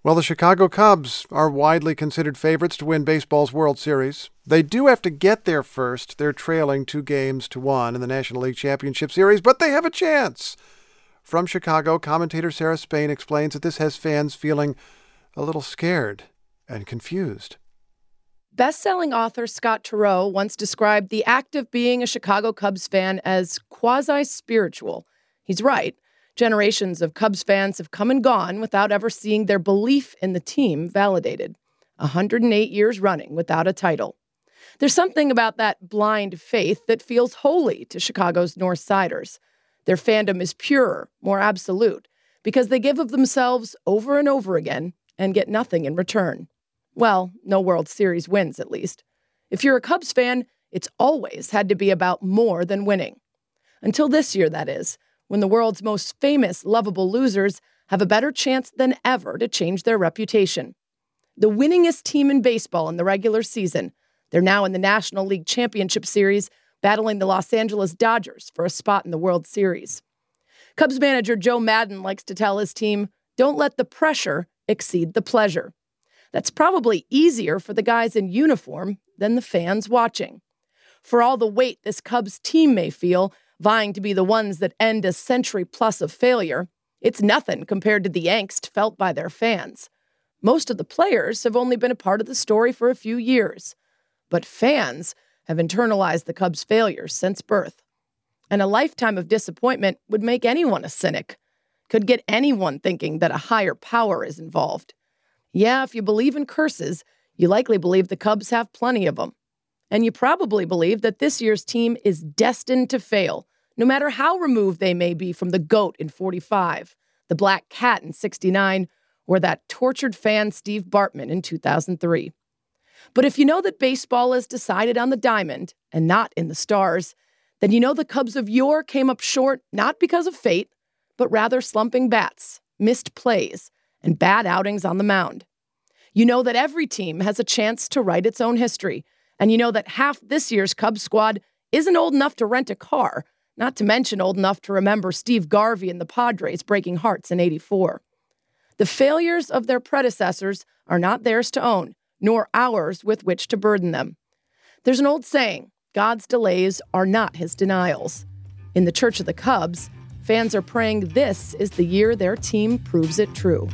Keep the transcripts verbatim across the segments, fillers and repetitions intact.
Well, the Chicago Cubs are widely considered favorites to win baseball's World Series. They do have to get there first. They're trailing two games to one in the National League Championship Series, but they have a chance. From Chicago, commentator Sarah Spain explains that this has fans feeling a little scared and confused. Best-selling author Scott Turow once described the act of being a Chicago Cubs fan as quasi-spiritual. He's right. Generations of Cubs fans have come and gone without ever seeing their belief in the team validated. one hundred eight years running without a title. There's something about that blind faith that feels holy to Chicago's North Siders. Their fandom is purer, more absolute, because they give of themselves over and over again and get nothing in return. Well, no World Series wins, at least. If you're a Cubs fan, it's always had to be about more than winning. Until this year, that is, when the world's most famous, lovable losers have a better chance than ever to change their reputation. The winningest team in baseball in the regular season, they're now in the National League Championship Series, battling the Los Angeles Dodgers for a spot in the World Series. Cubs manager Joe Maddon likes to tell his team, don't let the pressure exceed the pleasure. That's probably easier for the guys in uniform than the fans watching. For all the weight this Cubs team may feel, vying to be the ones that end a century plus of failure, it's nothing compared to the angst felt by their fans. Most of the players have only been a part of the story for a few years, but fans have internalized the Cubs' failures since birth. And a lifetime of disappointment would make anyone a cynic, could get anyone thinking that a higher power is involved. Yeah, if you believe in curses, you likely believe the Cubs have plenty of them. And you probably believe that this year's team is destined to fail, no matter how removed they may be from the GOAT in forty-five, the Black Cat in sixty-nine, or that tortured fan Steve Bartman in two thousand three. But if you know that baseball is decided on the diamond and not in the stars, then you know the Cubs of yore came up short not because of fate, but rather slumping bats, missed plays, and bad outings on the mound. You know that every team has a chance to write its own history, and you know that half this year's Cubs squad isn't old enough to rent a car, not to mention old enough to remember Steve Garvey and the Padres breaking hearts in eighty-four. The failures of their predecessors are not theirs to own, nor ours with which to burden them. There's an old saying, God's delays are not his denials. In the Church of the Cubs, fans are praying this is the year their team proves it true.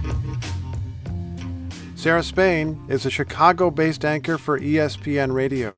Sarah Spain is a Chicago-based anchor for E S P N Radio.